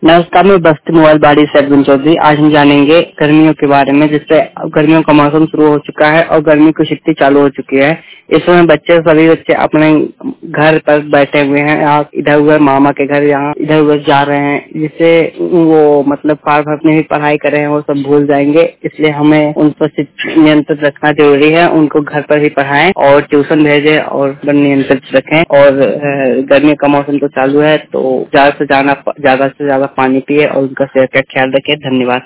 नमस्कार, मैं बस्ती मोबाइल बाड़ी से अर्जुन चौधरी। आज हम जानेंगे गर्मियों के बारे में, जिससे गर्मियों का मौसम शुरू हो चुका है और गर्मी की छुट्टी चालू हो चुकी है। इस समय सभी बच्चे अपने घर पर बैठे हुए हैं, यहाँ इधर उधर मामा के घर, यहाँ इधर उधर जा रहे हैं, जिससे वो पार भर अपनी भी पढ़ाई कर रहे हैं, वो सब भूल जाएंगे। इसलिए हमें उन पर नियंत्रित रखना जरूरी है। उनको घर पर ही पढ़ाएं और ट्यूशन भेजें और नियंत्रित रखें। और गर्मी का मौसम तो चालू है, तो ज्यादा से ज्यादा पानी पिए और उनका सेहत का ख्याल रखें। धन्यवाद।